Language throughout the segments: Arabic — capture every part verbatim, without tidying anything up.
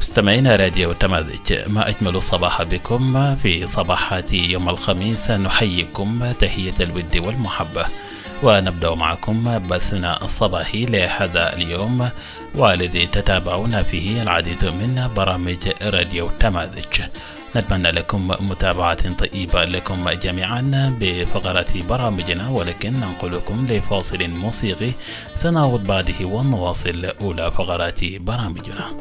مستمعينا راديو تماذج، ما أجمل الصباح بكم في صباحات يوم الخميس. نحييكم تحية الود والمحبة، ونبدأ معكم بثنا الصباحي لهذا اليوم، والذي تتابعون فيه العديد من برامج راديو تماذج. نتمنى لكم متابعة طيبة لكم جميعا بفقرات برامجنا، ولكن ننقلكم لفاصل موسيقي سنعود بعده ونواصل أولى فقرات برامجنا.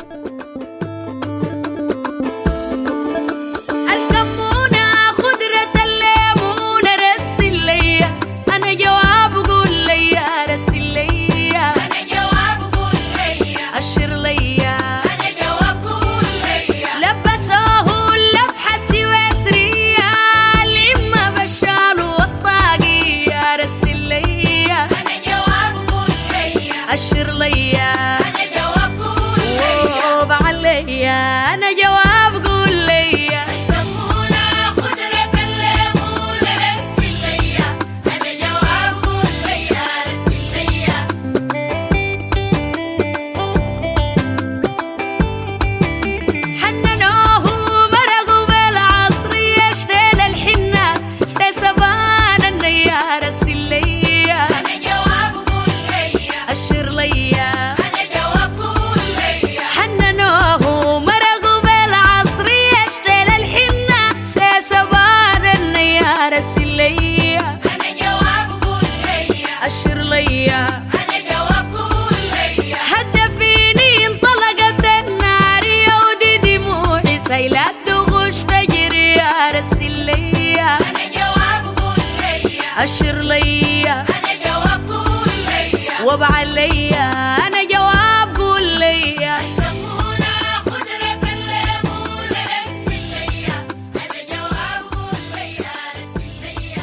أشر ليا أنا جواب قول ليا وابع ليا أنا جواب قول ليا يسمونا خضرة الليمون رسل ليا أنا جواب قول ليا رسل ليا.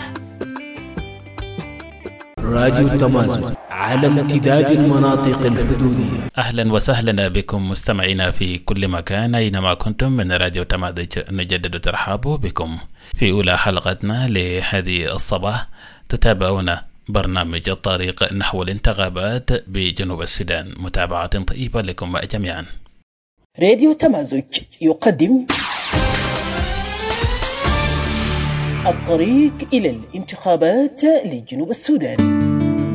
راديو تماذج على امتداد المناطق الحدودية. أهلا وسهلا بكم مستمعينا في كل مكان أينما كنتم من راديو تماذج. نجدد ترحاب بكم في أولى حلقتنا لهذه الصباح. تتابعون برنامج الطريق نحو الانتخابات بجنوب السودان. متابعة طيبة لكم جميعا. راديو تماذج يقدم الطريق إلى الانتخابات لجنوب السودان.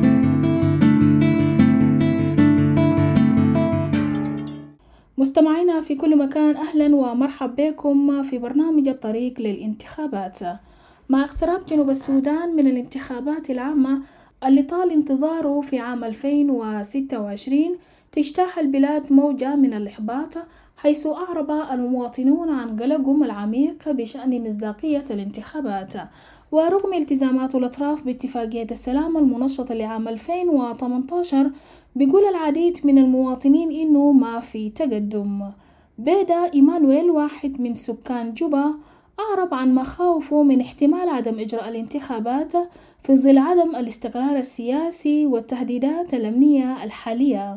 مستمعينا في كل مكان، أهلا ومرحب بكم في برنامج الطريق للانتخابات. مع اقتراب جنوب السودان من الانتخابات العامة اللي طال انتظاره في عام ألفين وستة وعشرين، تجتاح البلاد موجة من الإحباط، حيث أعرب المواطنون عن قلقهم العميق بشأن مصداقية الانتخابات. ورغم التزامات الأطراف باتفاقية السلام المنشطة لعام ألفين وثمانية عشر، بيقول العديد من المواطنين إنه ما في تقدم. بيدا إيمانويل، واحد من سكان جوبا، أعرب عن مخاوفه من احتمال عدم إجراء الانتخابات في ظل عدم الاستقرار السياسي والتهديدات الأمنية الحالية،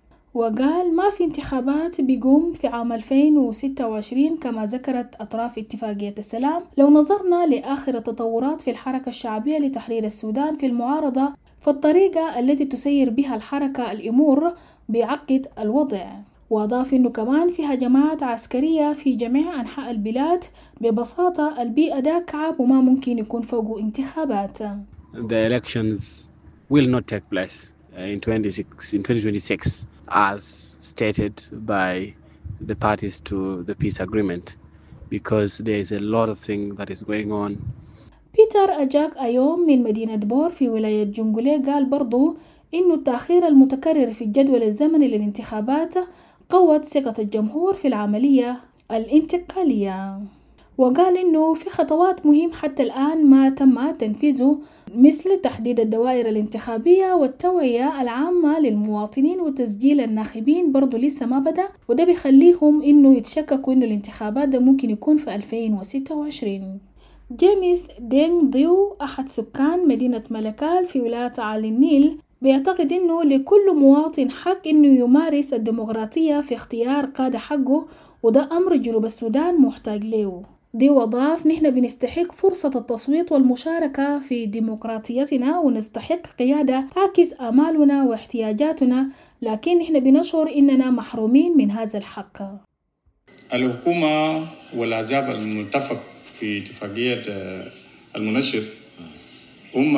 وقال ما في انتخابات بيقوم في عام ألفين وستة وعشرين كما ذكرت أطراف اتفاقية السلام. لو نظرنا لآخر التطورات في الحركة الشعبية لتحرير السودان في المعارضة، فالطريقة التي تسير بها الحركة الأمور بيعقد الوضع. وأضاف أنه كمان في هجمات عسكرية في جميع أنحاء البلاد. ببساطة البيئة دا كعب وما ممكن يكون فوقه انتخابات. The elections will not take place in twenty twenty-six as stated by the parties to the peace agreement because there is a lot of things that is going on. بيتر أجاك أيوم من مدينة بور في ولاية جنجولي قال برضو إنه التأخير المتكرر في الجدول الزمني للانتخابات قوت ثقة الجمهور في العملية الانتقالية. وقال إنه في خطوات مهم حتى الآن ما تم تنفيذه، مثل تحديد الدوائر الانتخابية والتوعية العامة للمواطنين وتسجيل الناخبين برضو لسه ما بدأ، وده بيخليهم إنه يتشككوا إنه الانتخابات ده ممكن يكون في ألفين وستة وعشرين. جيمس دينغ ديو، أحد سكان مدينة ملكال في ولاية عالي النيل، بيعتقد إنه لكل مواطن حق إنه يمارس الديمقراطية في اختيار قادة حقه، وده أمر جنوب السودان محتاج له. دي وضاف نحن بنستحق فرصة التصويت والمشاركة في ديمقراطيتنا، ونستحق قيادة تعكس آمالنا واحتياجاتنا، لكن نحن بنشعر إننا محرومين من هذا الحق. الحكومة والأحزاب المتفق في اتفاقية المنشط هم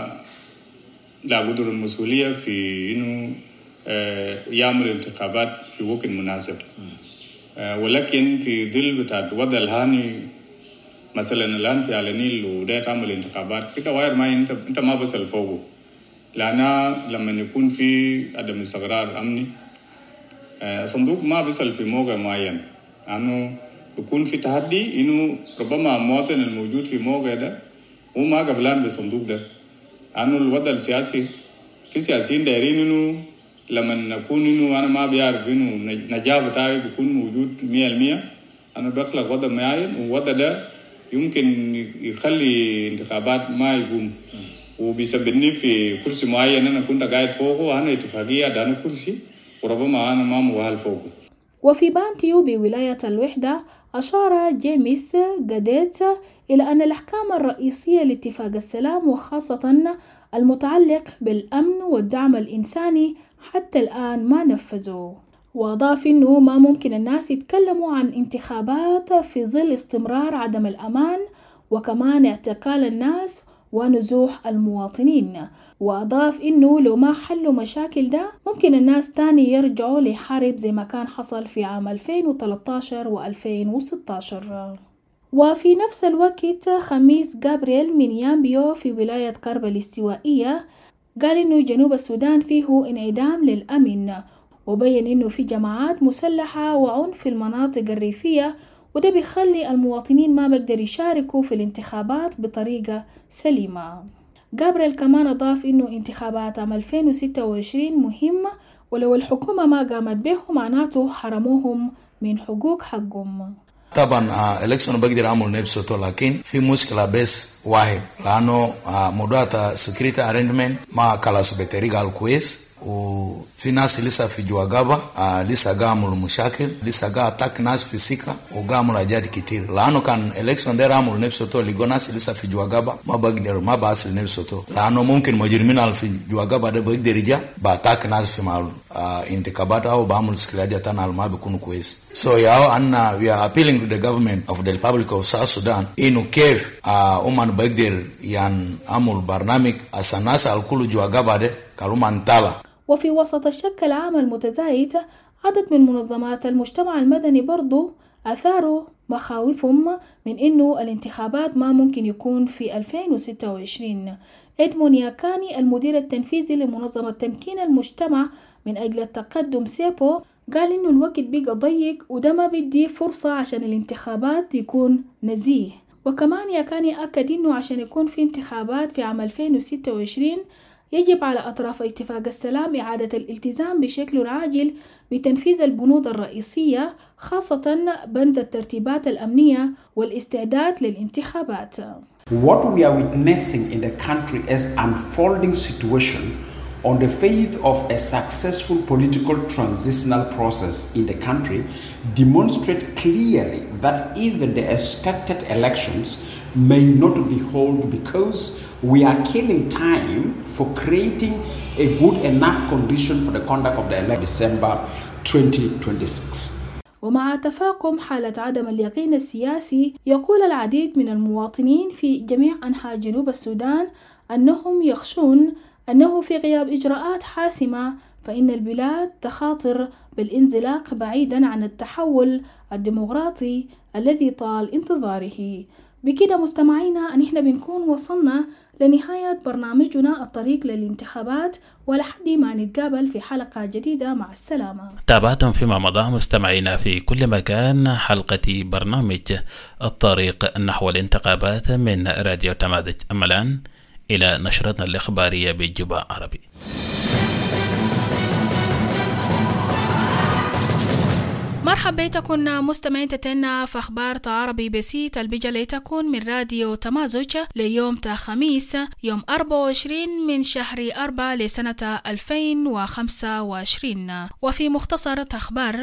لا قدر المسؤولية في إنه يعمل انتخابات في وقت مناسب، ولكن في ظل بتاع وضع الهاني مثلا الآن في على النيل وده تعمل انتخابات في دوائر ما انت انت ما بصل فوقه، لأن لما يكون في عدم استقرار أمني صندوق ما بصل في موقع معين، أنه يكون في تحدي إنه ربما المواطن الموجود في موقع ده هو ما قبلان بالصندوق ده، أنه الوضع السياسي في سياسيين دايرين إنه لما نكون إنه أنا ما بيعرف إنه نجاح بتاعي بيكون موجود مية المية، أنا بخلق وضع معين ووضع ده يمكن يخلي انتخابات ما يقوم وبيسببني في كرسي معين أنا كنت قاعد فوقه وأنا اتفاقية دانو كرسي وربما أنا ما مؤهل فوقه. وفي بانتيو بولاية الوحدة أشار جيمس جاديت إلى أن الأحكام الرئيسية لاتفاق السلام وخاصة المتعلق بالأمن والدعم الإنساني حتى الآن ما نفذوا، وأضاف أنه ما ممكن الناس يتكلموا عن انتخابات في ظل استمرار عدم الأمان وكمان اعتقال الناس ونزوح المواطنين، وأضاف إنه لو ما حلوا مشاكل ده ممكن الناس تاني يرجعوا لحرب زي ما كان حصل في عام ألفين وثلاثة عشر و ألفين وستة عشر. وفي نفس الوقت خميس جابرييل من يامبيو في ولاية قرب الاستوائية قال إنه جنوب السودان فيه انعدام للأمن، وبين إنه في جماعات مسلحة وعنف في المناطق الريفية، وده بيخلي المواطنين ما بقدر يشاركوا في الانتخابات بطريقة سليمة. جابريل كمان أضاف إنه انتخابات عام ألفين وستة وعشرين مهمة، ولو الحكومة ما قامت به معناته حرموهم من حقوق حقهم. طبعا الكشن بقدر اعمل نفسه، لكن في مشكله بس واحد، لانه موضوع سكريتي ارينجمنت ما خلاص بطريقه كويس، وفي ناس لسه في جواغابا لسه قاموا مشاكل، لسه قاعد اتاك ناس في سيكا وقاموا حاجات كتير، لانه كان الكشن ده عمل نفسه لقوا ناس لسه في جواغابا ما بقدر ما باصل نفسه، لانه ممكن مجرمين في جواغابا ده بقدر يجي باتاك ناس في مال انتخابات او بعمل سكراجات انا ما بيكونوا كويس. So yeah, and uh, we are appealing to the government of the Republic of South Sudan إنه كيف أمان بقدر يعني عمل برنامج الناس الكل جوا قبضة كلهم تلا. وفي وسط الشك العام المتزايد، عدد من منظمات المجتمع المدني برضو أثاروا مخاوفهم من إنه الانتخابات ما ممكن يكون في ألفين وستة وعشرين. إدمون ياكاني المدير التنفيذي لمنظمة تمكين المجتمع من أجل التقدم سيبو قال إنه الوقت بقى ضيق وده ما بدي فرصة عشان الانتخابات يكون نزيه. وكمان ياكاني أكد إنه عشان يكون في انتخابات في عام ألفين وستة وعشرين يجب على أطراف اتفاق السلام إعادة الالتزام بشكل عاجل بتنفيذ البنود الرئيسية، خاصة بند الترتيبات الأمنية والاستعداد للانتخابات. What we are witnessing in the country is unfolding situation on the faith of a successful political transitional process in the country demonstrate clearly that even the expected elections may not be held because we are killing time for creating a good enough condition for the conduct of the election December twenty twenty-six. ومع تفاقم حالة عدم اليقين السياسي، يقول العديد من المواطنين في جميع أنحاء جنوب السودان أنهم يخشون أنه في غياب إجراءات حاسمة فإن البلاد تخاطر بالانزلاق بعيدا عن التحول الديمقراطي الذي طال انتظاره. بكده مستمعينا أن احنا بنكون وصلنا لنهاية برنامجنا الطريق للانتخابات، ولحد ما نتقابل في حلقة جديدة. مع السلامة. تابعتم فيما مضى مستمعينا في كل مكان حلقة برنامج الطريق نحو الانتخابات من راديو تمازج. أما الآن إلى نشرتنا الإخبارية بالجباء عربي. مرحبا بكم مستمعين تتنا في أخبار عربي بسيط البجة لتكون من راديو تمازج ليوم تا خميس يوم أربعة وعشرين من شهر أربعة لسنة ألفين وخمسة وعشرين. وفي مختصر أخبار: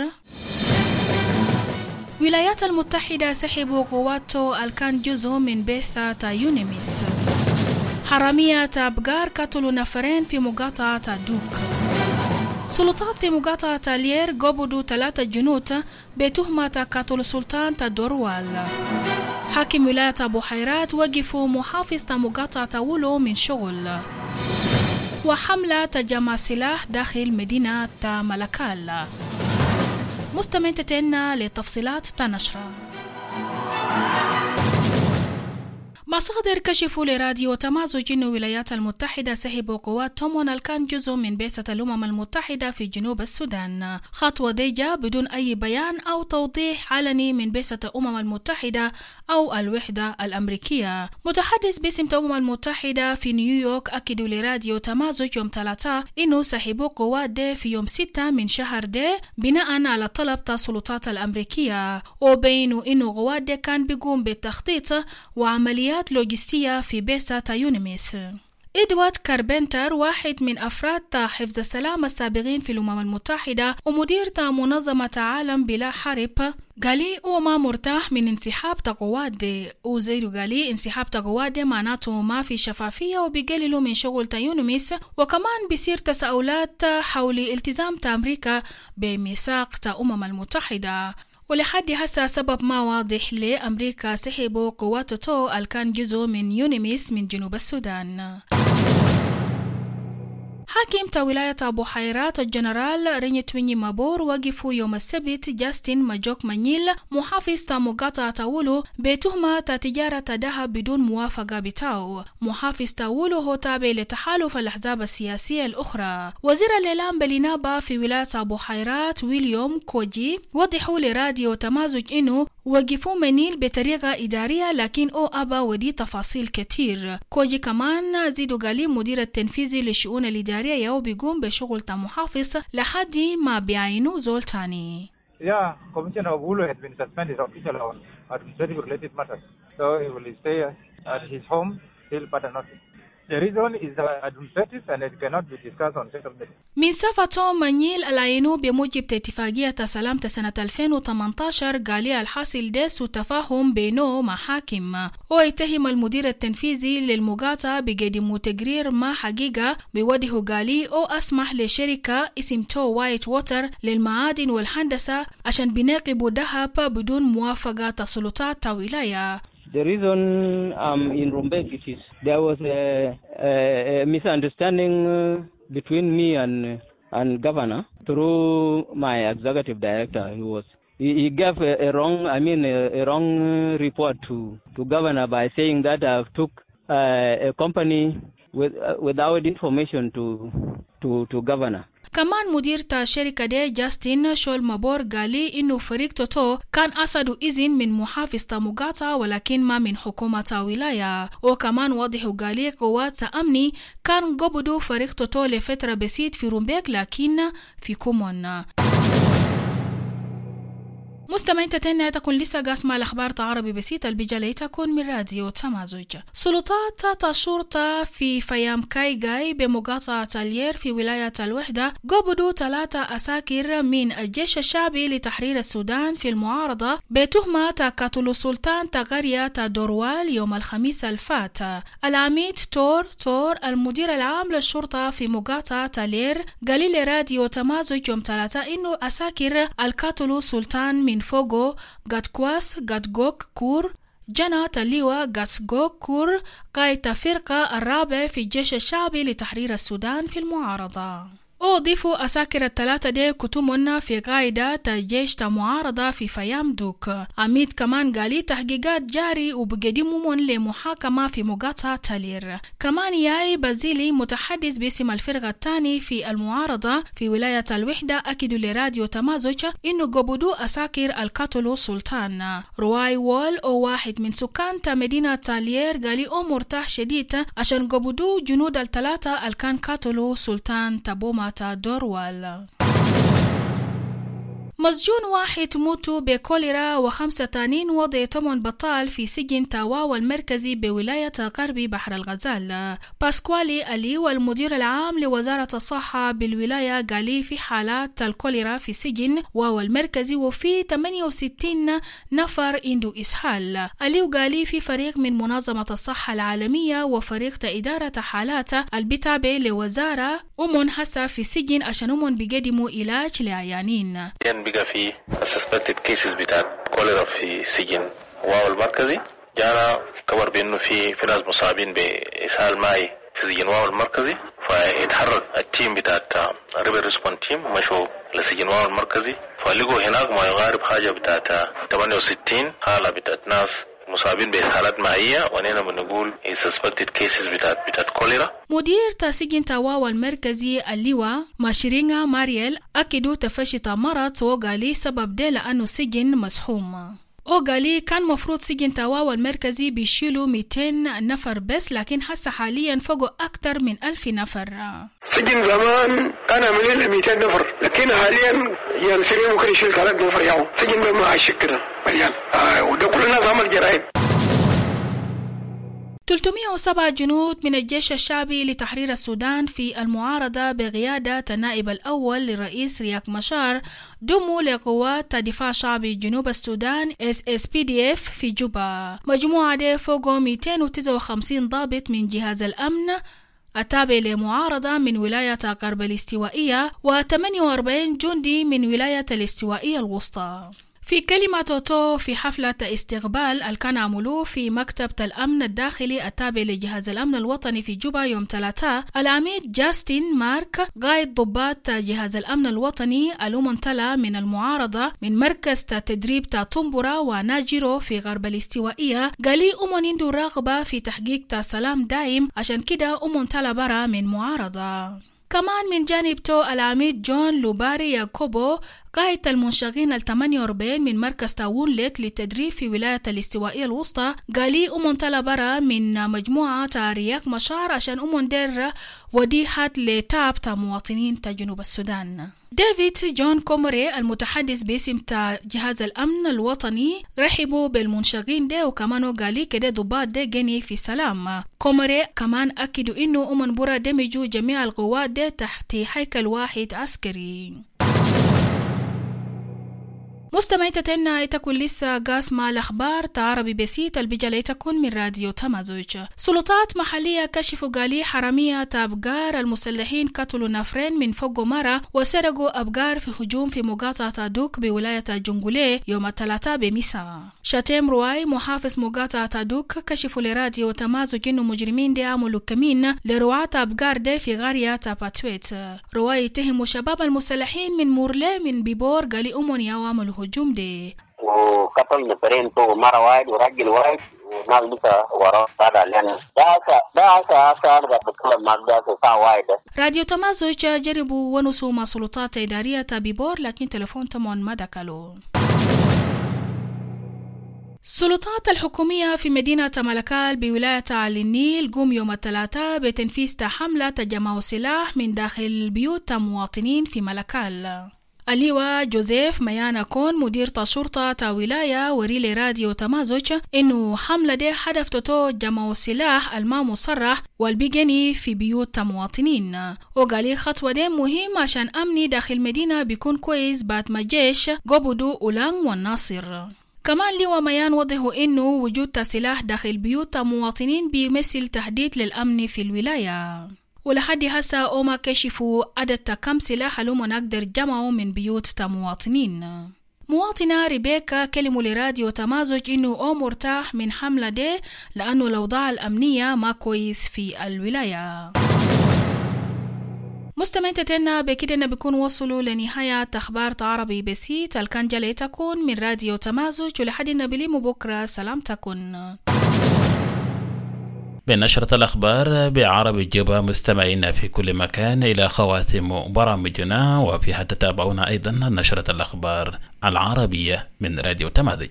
الولايات المتحدة سحبوا قواتو الكان جزء من بعثة يونيميس. حرامية أبقار قتلوا نفرين في مقاطعة دوك. سلطات في مقاطعة تالير قبضوا ثلاثة جنود بتهمة قتل السلطان تدوروال. حاكم ولاية أبو حيرات وقفوا محافظ مقاطعة ولو من شغل. وحملة تجمع سلاح داخل مدينة ملكال. مستمعين لتفصيلات تنشرة. مصادر كشفوا لراديو تمازج أن الولايات المتحدة سحبوا قوات تومون كان جزء من بعثة الأمم المتحدة في جنوب السودان. خطوة دي جاء بدون أي بيان أو توضيح علني من بعثة الأمم المتحدة أو الوحدة الأمريكية. متحدث باسم الأمم المتحدة في نيويورك أكدوا لراديو تمازج يوم ثلاثاء إنه سحبوا قوات دي في يوم ستة من شهر دي بناء على طلب السلطات الأمريكية، وبينوا إنه قوات دي كان بيقوم بالتخطيط وعمليات لوجستية في بعثة يونيميس. إدوارد كاربنتر واحد من أفراد حفظ السلام السابقين في الأمم المتحدة ومدير منظمة عالم بلا حرب قالي هو ما مرتاح من انسحاب قوات دي، وزيرو قالي انسحاب قوات دي معناته ما في شفافية وبيقللوا من شغل يونيميس، وكمان بيصير تساؤلات حول التزام أمريكا بميثاق الأمم المتحدة. ولحد هسه سبب ما واضح لأمريكا سحبوا قوات الكان جزء من يونيميس من جنوب السودان. حاكم ولاية أبو حيرات الجنرال رينيتويني مابور وقفوا يوم السبت جاستين ماجوك مانيل محافظ مقاطعة تاولو بتهمة تجارة ذهب بدون موافقة بتاعه. محافظ تاولو هو تابع لتحالف الأحزاب السياسية الأخرى. وزير الإعلام بالنيابة في ولاية أبو حيرات ويليام كوجي وضحوا لراديو تمازج إنه وقفوا منيل بطريقة إدارية لكن أو أبا ودي تفاصيل كتير. كوجي كمان زيدو قالي مدير التنفيذي للشؤون الإدارية يو بيقوم بشغل محافظ لحد ما بيعينوا زول تاني. Yeah, Commissioner Obulu had been suspended officially on administrative related matters, so he will stay at his home till further notice. The reason is administrative and it cannot be discussed on settlement. من سفة منيل العينو بموجب اتفاقية سلامة سنة ألفين وثمانية عشر قالي الحاصل ديس وتفاهم بينه مع حاكم، ويتهم المدير التنفيذي للمقاطعة بقدموا تقرير ما حقيقة بوجه قالي أو أسمح لشركة اسم تو وايت ووتر للمعادن والهندسة عشان بيناقبوا ذهب بدون موافقة السلطات الولاية. The reason I'm in Rumbek is there was a, a, a misunderstanding uh, between me and and governor through my executive director. He was he, he gave a, a wrong, I mean a, a wrong report to to governor by saying that I took uh, a company with uh, without information to to to governor. كمان مدير تا شركة دي جاستين شول مابور قالي إنه فريق توتو كان أصدوا إذن من محافظ مقاطعة ولكن ما من حكومة ولاية. وكمان واضح قالي قوات أمني كان قبضوا فريق توتو لفترة بسيط في رومبيك لكن في كومون. مستمعين تتنى تكون لسه قاسمة الأخبار عربي بسيطة البجالي تكون من راديو تمازج. سلطات الشرطة في فيام كايغاي بمقاطعة تالير في ولاية الوحدة قبضوا ثلاثة أساكر من الجيش الشعبي لتحرير السودان في المعارضة بتهمة قتل السلطان تغرية دوروال يوم الخميس الفات. العميد تور تور المدير العام للشرطة في مقاطعة تالير قال لراديو تمازج يوم ثلاثة إنه أساكر القتل سلطان من فوغو غاتكواس غاتغوك كور جنى تليوا غاتسغوك كور قائد فرقة الرابع في الجيش الشعبي لتحرير السودان في المعارضة. أضيفوا أساكر الثلاثة دي كتمنا في قاعدة الجيش المعارضة في فيام دوك. عميد كمان قالي تحقيقات جاري وبقدمون لمحاكمة في مقاطعة تالير. كمان ياي بازيلي متحدث باسم الفرقة الثاني في المعارضة في ولاية الوحدة أكدوا لراديو تمازج إنه قبضوا أساكر القتل سلطان. رواي وول أو واحد من سكان مدينة تالير قالي أو مرتاح شديد عشان قبضوا جنود الثلاثة الكان قتلوا سلطان تبوما دوروال. مسجون واحد موتوا بكوليرا وخمسة تانين وضعتهم بطال في سجن تاواوا المركزي بولاية غربي بحر الغزال. باسكوالي ألي والمدير العام لوزارة الصحة بالولاية قالي في حالات الكوليرا في سجن واوا المركزي وفي ثمانية وستين نفر عنده إسهال. ألي وقالي في فريق من منظمة الصحة العالمية وفريق إدارة حالات البتابع لوزارة ومن حسا في السجن عشان هم بيقدموا علاج لعيانين. كان بقى في suspected cases بتاعت كوليرا في سجن واو المركزي. جانا خبر بأنه في في ناس مصابين بإسهال مائي في سجن واو المركزي، فيتحرك التيم بتاعت ريبر ريسبون تيم مشوا لسجن واو المركزي، فلقوا هناك ما يقارب حاجة بتاعت ثمانية وستين حالة بتاعت ناس مصابين بإسهالات مائية، ونحن بنقول suspected cases بتاعت بتاعت كوليرا. مدير تسجن تاواوا المركزي اللواء ماشيرينغا ماريال أكدوا تفشي مرض وقالي سبب ده لأنه سجن مسحوم. وقالي كان مفروض سجن تاواوا المركزي بيشيلوا مئتين نفر بس، لكن حس حاليا فوقوا أكتر من ألف نفر. سجن زمان كان عملين مئتين نفر، لكن حاليا يعني سجن ممكن يشيل ثلاث نفر ياهو. سجن ده ما عايش كده مليان آه وده كل الناس عمل جرائم. ثلاثمئة وسبعة جنود من الجيش الشعبي لتحرير السودان في المعارضة بقيادة النائب الأول للرئيس رياك مشار دموا لقوات دفاع شعبي جنوب السودان إس إس بي دي إف في جوبا. مجموعة دي فوقوا مئتين وتسعة وخمسين ضابط من جهاز الأمن التابع لمعارضة من ولاية غرب الاستوائية وثمانية وأربعين جندي من ولاية الاستوائية الوسطى. في كلمة توتو في حفلة استقبال اللي كان عملوه في مكتبة الأمن الداخلي التابع لجهاز الأمن الوطني في جوبا يوم ثلاثاء، العميد جاستين مارك قائد ضباط جهاز الأمن الوطني المنتلى من المعارضة من مركز تدريب تاتومبورا وناجيرو في غرب الاستوائية قال لي أمون عنده رغبة في تحقيق سلام دائم، عشان كده أمونتلى برا من معارضة. كمان من جانب تو العميد جون لوباري ياكوبو قائد المنشغين الثمانية وأربعين من مركز تاون ليت للتدريب في ولاية الاستوائية الوسطى قالي أمون تلا برا من مجموعة رياك مشار عشان أمون دير وديحة لتاب تا مواطنين تا جنوب السودان. ديفيد جون كوموري المتحدث باسم تا جهاز الأمن الوطني رحبوا بالمنشغين ده وكمان قالي كده ضباط ده جني في سلام. كوموري كمان أكدوا إنه أمون برا دمجوا جميع القوات ده تحت هيكل واحد عسكري. مستمعين تتنا تكون لسه قاسمة الأخبار تعربي بسيط البجالي تكون من راديو تمازوج. سلطات محلية كشفوا قالي حرامية أبقار المسلحين قتلوا نفرين من فوق مرة وسرقوا أبقار في هجوم في مقاطعة دوك بولاية جنجولي يوم الثلاثاء بمساء. شاتيم رواي محافظ مقاطعة دوك كشفوا لراديو تمازوج إنه مجرمين دي عملوا كمين لرعاة أبقار دي في غارية باتويت. رواي يتهموا شباب المسلحين من مورلي من بيبور قالي أمون يواملوا هجوم دي وقتل نفرين فوق مرة واحد وراجل واحد وناس لسه وراه طالع لنا ده ده ده ده بتكلم معك ده ساعة واحدة. راديو تمازوج جربوا ونسوا مع سلطات إدارية بيبور لكن تلفون تمون ما دكالو. السلطات الحكومية في مدينة ملكال بولاية علي النيل قوم يوم الثلاثاء بتنفيذ حملة تجمع سلاح من داخل بيوت مواطنين في ملكال. اللواء جوزيف ميانا كون مدير الشرطة تا ولاية وريلي راديو تمازوج إنه حملة دي هدف تتو جمع سلاح الما مصرح والبيجني في بيوت مواطنين. وقالي خطوة دي مهم عشان أمني داخل مدينة بيكون كويس بعد ما جيش قبضوا أولان والناصر. كمان لواء ميان وضحوا إنه وجود سلاح داخل بيوت مواطنين بيمثل تهديد للأمن في الولاية. ولحد هسا أوما كشفوا عدد كم سلاح لهم نقدر جمعوا من بيوت مواطنين. مواطنة ريبيكا كلموا لراديو تمازوج إنه أو مرتاح من حملة دي لأنه الأوضاع الأمنية ما كويس في الولاية. مستمعين تتنا بكده بيكون وصلوا لنهاية أخبار عربي بسيط الكنجلة تكون من راديو تمازوج ولحد النبليم بكرة سلام تكون. بنشرة الأخبار بعربي جوبا مستمعينا في كل مكان إلى خواتم برامجنا وفيها تتابعون أيضا نشرة الأخبار العربية من راديو تمازوج.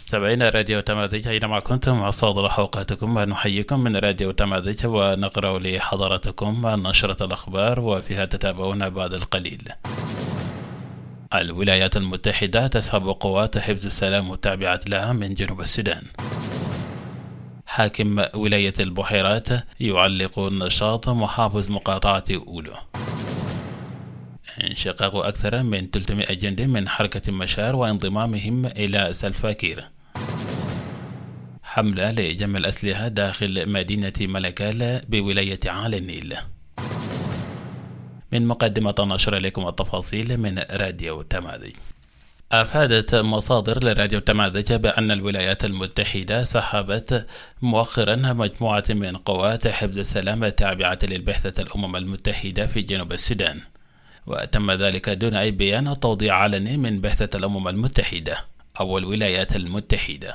مستمعين راديو تماذج أينما كنتم أصادر حلقاتكم نحييكم من راديو تماذج ونقرأ لحضراتكم نشرة الأخبار وفيها تتابعون بعد القليل. الولايات المتحدة تسحب قوات حفظ السلام التابعة لها من جنوب السودان. حاكم ولاية البحيرات يعلق نشاط محافظ مقاطعة أولو. انشقاق أكثر من ثلاثمائة جندي من حركة مشار وانضمامهم إلى سلفاكير. حملة لجمع الأسلحة داخل مدينة ملكال بولاية عالي النيل. من مقدمة نشر لكم التفاصيل من راديو تماذج. أفادت مصادر لراديو تماذج بأن الولايات المتحدة سحبت مؤخرا مجموعة من قوات حفظ السلام التابعة للبعثة الأمم المتحدة في جنوب السودان، وتم ذلك دون أي بيان أو توضيح علني من بعثة الأمم المتحدة أو الولايات المتحدة.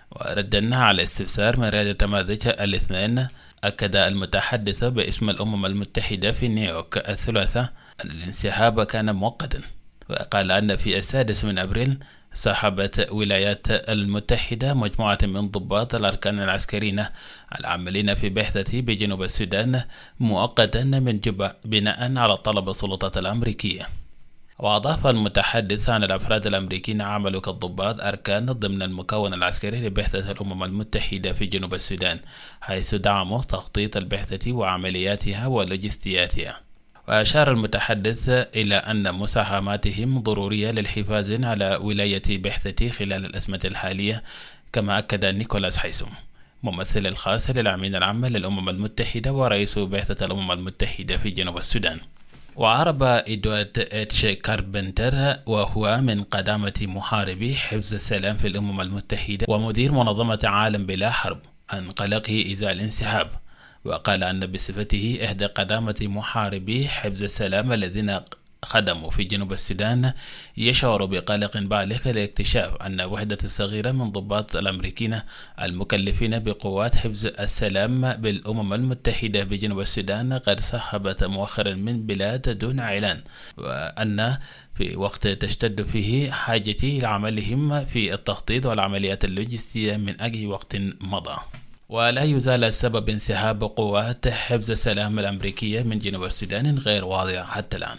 وردا على استفسار من راديو تماذج الاثنين، أكد المتحدث باسم الأمم المتحدة في نيويورك الثلاثاء أن الانسحاب كان مؤقتا، وقال أن في السادس من أبريل سحبت ولايات المتحدة مجموعة من ضباط الأركان العسكريين العاملين في بعثة بجنوب السودان مؤقتا من جوبا بناء على طلب السلطات الأمريكية. وأضاف المتحدث أن الأفراد الأمريكيين عملوا كالضباط أركان ضمن المكون العسكري لبعثة الأمم المتحدة في جنوب السودان، حيث دعموا تخطيط البعثة وعملياتها ولوجستياتها. وأشار المتحدث إلى أن مساهماتهم ضرورية للحفاظ على ولاية بعثة خلال الأزمة الحالية، كما أكد نيكولاس حيسوم ممثل الخاص للأمين العام للأمم المتحدة ورئيس بعثة الأمم المتحدة في جنوب السودان. وعرب إدوارد إتش كاربنتر وهو من قدامة محاربي حفظ السلام في الأمم المتحدة ومدير منظمة عالم بلا حرب عن قلقه إزاء الانسحاب، وقال أن بصفته إحدى قدامة محاربي حفظ السلام الذين خدموا في جنوب السودان يشعر بقلق بالغ لاكتشاف أن وحدة صغيرة من ضباط الأمريكيين المكلفين بقوات حفظ السلام بالأمم المتحدة بجنوب السودان قد سحبت مؤخرا من بلاد دون إعلان، وأن في وقت تشتد فيه حاجتي لعملهم في التخطيط والعمليات اللوجستية من أي وقت مضى. ولا يزال سبب انسحاب قوات حفظ السلام الأمريكية من جنوب السودان غير واضح حتى الآن.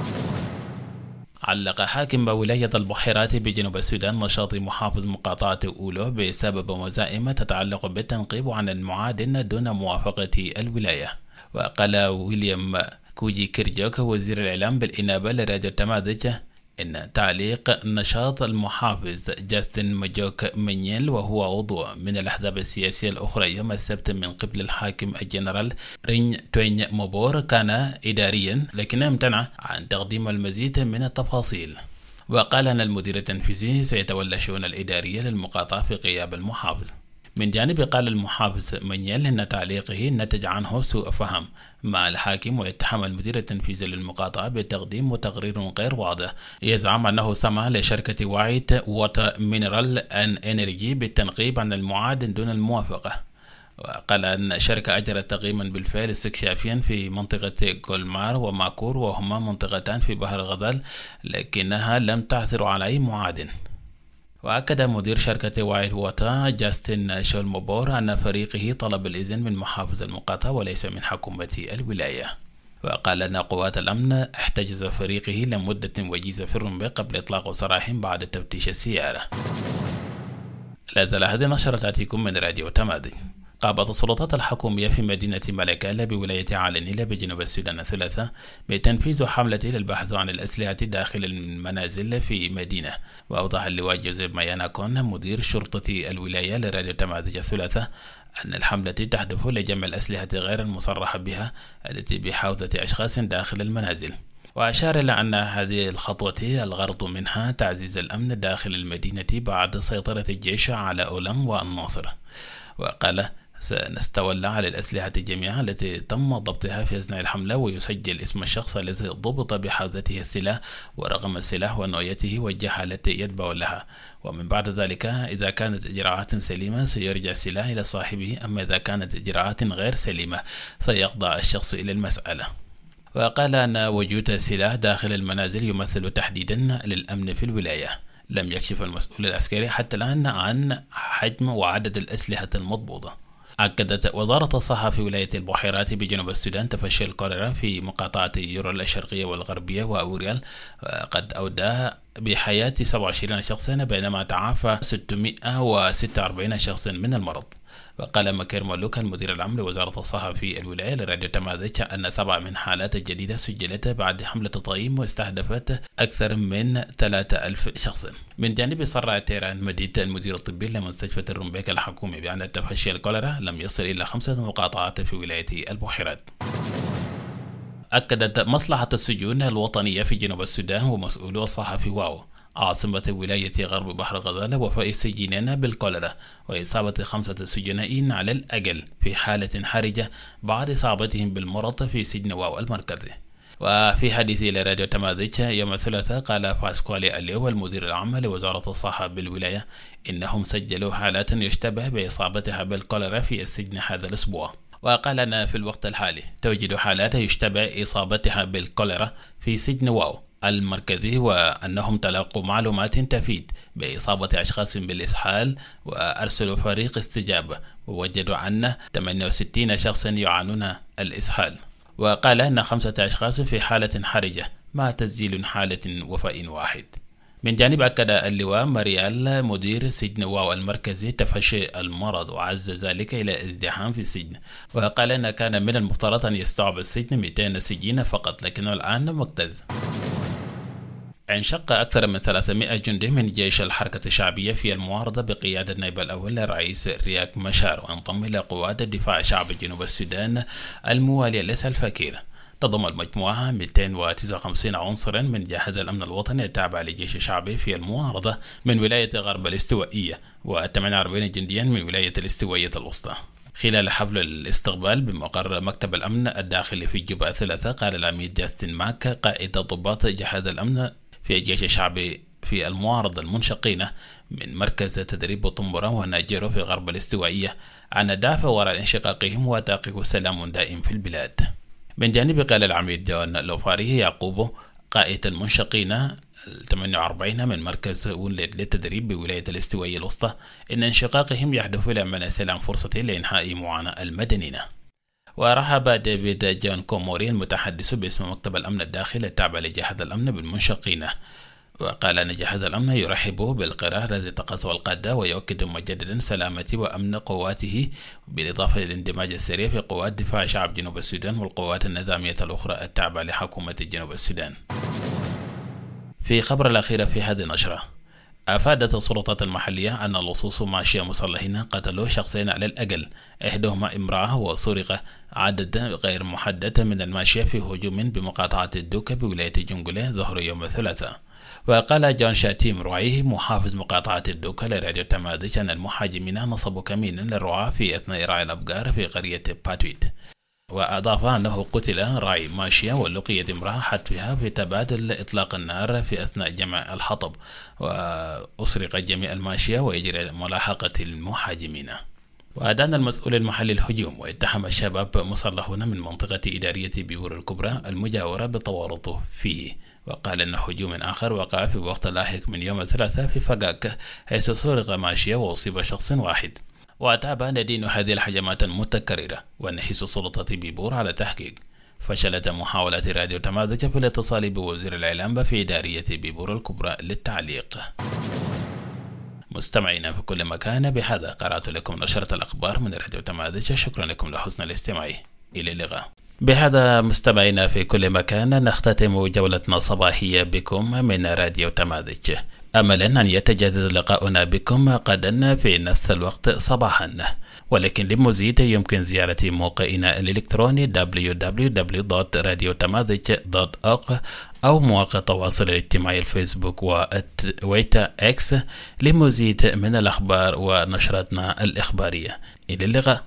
علق حاكم ولاية البحيرات بجنوب السودان نشاط محافظ مقاطعة أولو بسبب مزائمة تتعلق بالتنقيب عن المعادن دون موافقة الولاية. وقال ويليام كوجي كيرجوك وزير الإعلام بالإنابة لراديو تماذج إن تعليق نشاط المحافظ جاستن مجوك منيل وهو عضو من الأحزاب السياسية الأخرى يوم السبت من قبل الحاكم الجنرال رين توين موبور كان إداريا، لكنه امتنع عن تقديم المزيد من التفاصيل. وقال أن المدير التنفيذي سيتولى الشؤون الإدارية للمقاطعة في غياب المحافظ. من جانب قال المحافظ منيل أن تعليقه نتج عنه سوء فهم مع الحاكم، ويتهم المدير التنفيذي للمقاطعة بتقديم تقرير غير واضح يزعم أنه سمح لشركة وايت ووتر مينرال أن إنرجي بالتنقيب عن المعادن دون الموافقة. وقال أن الشركة أجرت تقييما بالفعل استكشافيا في منطقة كولمار وماكور، وهما منطقتان في بحر غزال، لكنها لم تعثر على أي معادن. وأكد مدير شركة وايت ووتر جاستن شولموبور أن فريقه طلب الإذن من محافظ المقاطعة وليس من حكومة الولاية. وقال أن قوات الأمن احتجز فريقه لمدة وجيزة في الرنبة قبل إطلاق سراحهم بعد تفتيش السيارة. لا زال هذه النشرة تأتيكم من راديو تماذج. قامت السلطات الحكومية في مدينة ملكال بولاية عالي النيل بجنوب السودان الثلاثاء بتنفيذ حملة للبحث عن الأسلحة داخل المنازل في مدينة. وأوضح اللواء جوزيف ميانا كون مدير شرطة الولاية لراديو تماذج الثلاثاء أن الحملة تهدف لجمع الأسلحة غير المصرح بها التي بحوزة أشخاص داخل المنازل. وأشار إلى أن هذه الخطوة الغرض منها تعزيز الأمن داخل المدينة بعد سيطرة الجيش على أولم والناصر. وقال سنستولى على الأسلحة جميعها التي تم ضبطها في أثناء الحملة، ويسجل اسم الشخص الذي ضبط بحوزته السلاح ورقم السلاح ونوعيته والجهة التي يتبع لها، ومن بعد ذلك إذا كانت إجراءات سليمة سيرجع السلاح إلى صاحبه، أما إذا كانت إجراءات غير سليمة سيخضع الشخص إلى المسألة. وقال أن وجود السلاح داخل المنازل يمثل تحديدا للأمن في الولاية، لم يكشف المسؤول العسكري حتى الآن عن حجم وعدد الأسلحة المضبوطة. أكدت وزارة الصحة في ولاية البحيرات بجنوب السودان تفشي الكوليرا في مقاطعة يورال الشرقية والغربية وأوريال قد أودى بحياة سبعة وعشرين شخصا بينما تعافى ستمائة وستة وأربعين شخصا من المرض. وقال مكير مولوك المدير العام لوزارة الصحة في الولاية لراديو تمازيغ أن سبعة من حالات الجديدة سجلت بعد حملة تطعيم واستهدفت أكثر من ثلاثة ألف شخص. من جانب صرع تيران مديد المدير الطبي لمستشفى الرمبيك الحكومي بأن تفشي الكوليرا لم يصل إلى خمسة مقاطعات في ولاية البحيرات. أكدت مصلحة السجون الوطنية في جنوب السودان ومسؤولو الصحة في واو عاصمة ولاية غرب بحر غزال وفاء سجينين بالكوليرا وإصابة خمسة سجنائين على الأقل في حالة حرجة بعد إصابتهم بالمرض في سجن واو المركزي. وفي حديثه لراديو تمازيغ يوم الثلاثاء قال باسكوالي أليو المدير العام لوزارة الصحة بالولاية إنهم سجلوا حالات يشتبه بإصابتها بالكوليرا في السجن هذا الأسبوع. وقال أن في الوقت الحالي توجد حالات يشتبه إصابتها بالكوليرا في سجن واو المركزي وأنهم تلقوا معلومات تفيد بإصابة أشخاص بالإسهال وأرسلوا فريق استجابة ووجدوا أن ثمانية وستين شخصا يعانون الإسهال. وقال أن خمسة أشخاص في حالة حرجة مع تسجيل حالة وفاة واحد. من جانب أكد اللواء مريال مدير سجن واو المركزي تفشي المرض وعز ذلك إلى ازدحام في السجن. وقال أن كان من المفترض أن يستوعب السجن مئتين سجين فقط لكنه الآن مكتظ. انشق أكثر من ثلاثمائة جندي من جيش الحركة الشعبية في المعارضة بقيادة النائب الأول للرئيس رياك مشار وانضم إلى قوات الدفاع شعب جنوب السودان الموالية لسلفا كير. تضم المجموعة مئتين وتسعة وخمسين عنصرا من جهاز الأمن الوطني التابع لجيش الشعبي في المعارضة من ولاية غرب الاستوائية وثمانية وأربعين جنديا من ولاية الاستوائية الوسطى. خلال حفل الاستقبال بمقر مكتب الأمن الداخلي في جوبا الثلاثاء قال العميد جاستن ماك قائد ضباط جهاز الأمن في الجيش الشعبي في المعارضة المنشقين من مركز تدريب طنبرة وناجيرو في غرب الاستوائية عن الدافع وراء انشقاقهم وتحقيق سلام دائم في البلاد. من جانب قال العميد جون لوفاري يعقوب قائد المنشقين ثمانية وأربعين من مركز ونلد للتدريب بولاية الاستوائية الوسطى إن انشقاقهم يحدث لمنع سلام فرصة لإنهاء معاناة المدنيين. ورحب ديفيد جون كوموري المتحدث باسم مكتب الأمن الداخلي التابع لجهاز الأمن بالمنشقين وقال أن جهاز الأمن يرحب بالقرار الذي اتخذه القادة ويؤكد مجددا سلامة وأمن قواته بالإضافة للاندماج السريع في قوات دفاع شعب جنوب السودان والقوات النظامية الأخرى التابعة لحكومة جنوب السودان. في خبر الأخير في هذه النشرة أفادت السلطات المحلية أن اللصوص ماشية مسلحين قتلوا شخصين على الأقل إحداهما امرأة وسرق عدد غير محدد من الماشية في هجوم بمقاطعة الدوكة بولاية جنجولة ظهر يوم الثلاثاء. وقال جون شاتيم رعيه محافظ مقاطعة الدوكة لراديو تمازيغ أن المحاجمين نصبوا كمينا للرعاة في أثناء رعي الأبقار في قرية باتويت. وأضاف أنه قتل راعي ماشية ولقيت امرأة حتفها في تبادل إطلاق النار في أثناء جمع الحطب وأسرق جميع الماشية ويجري ملاحقة المحاجمين. وأدان المسؤول المحلي الهجوم واتهم الشباب مسلحون من منطقة إدارية بيور الكبرى المجاورة بالتورط فيه. وقال أن هجوم آخر وقع في وقت لاحق من يوم الثلاثاء في فقاك حيث سرق ماشية وأصيب شخص واحد. وأتابع ندين هذه الهجمات المتكررة ونحس سلطة بيبور على تحقيق. فشلت محاولة راديو تمازيغ في الاتصال بوزير الإعلام في إدارية بيبور الكبرى للتعليق. مستمعينا في كل مكان، بهذا قرأت لكم نشرة الأخبار من راديو تمازيغ. شكرا لكم لحسن الاستماع، إلى اللقاء. بهذا مستمعينا في كل مكان نختتم جولتنا الصباحية بكم من راديو تمازيغ، أملا أن يتجدد لقاؤنا بكم غدا في نفس الوقت صباحا. ولكن للمزيد يمكن زيارة موقعنا الإلكتروني دبليو دبليو دبليو دوت راديو تمازيغ دوت أورغ أو مواقع التواصل الاجتماعي الفيسبوك وتويتر إكس لمزيد من الأخبار ونشراتنا الإخبارية. إلى اللقاء.